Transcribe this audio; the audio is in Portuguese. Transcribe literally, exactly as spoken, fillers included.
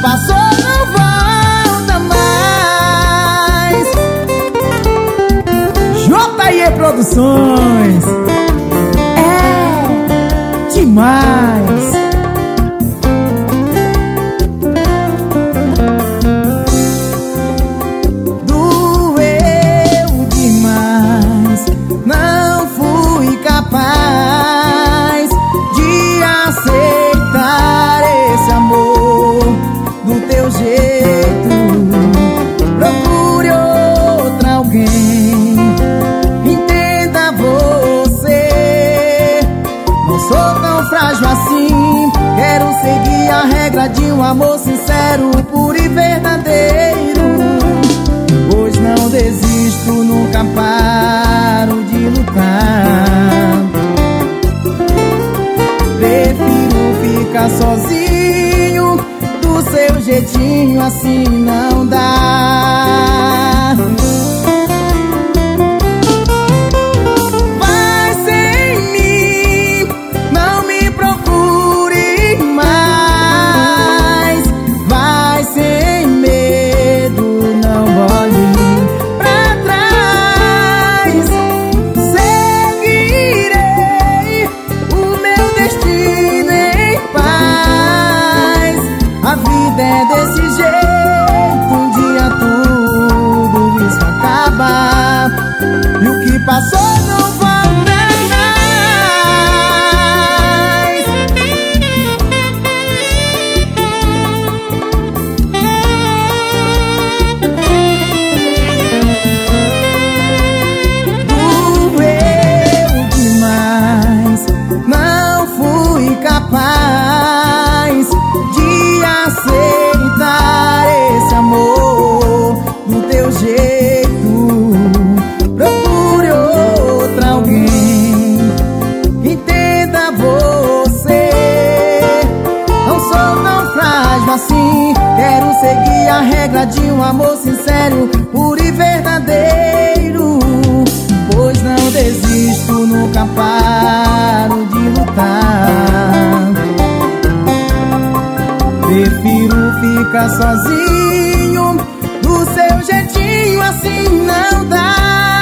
passou não volta mais. J E Produções. É demais. Doeu demais. Não fui capaz de aceitar esse amor do teu jeito. Procure outra alguém, entenda você. Não sou tão frágil assim. Quero seguir a regra de um amor sincero, puro e verdadeiro. Pois não desisto, nunca paro de lutar. Prefiro ficar sozinho, do seu jeitinho assim não dá. Vai sem mim, não me procure mais. Vai sem medo, não olhe pra trás. Seguirei o meu destino em paz. A vida é desse jeito, um dia tudo isso acaba. E o que passou não volta mais. Doeu demais. Não fui capaz de aceitar esse amor do teu jeito. Procure outra alguém, entenda você. Não sou tão frágil assim. Quero seguir a regra de um amor sincero, puro e verdadeiro. Pois não desisto, nunca paro de lutar. Prefiro ficar sozinho, do seu jeitinho assim não dá.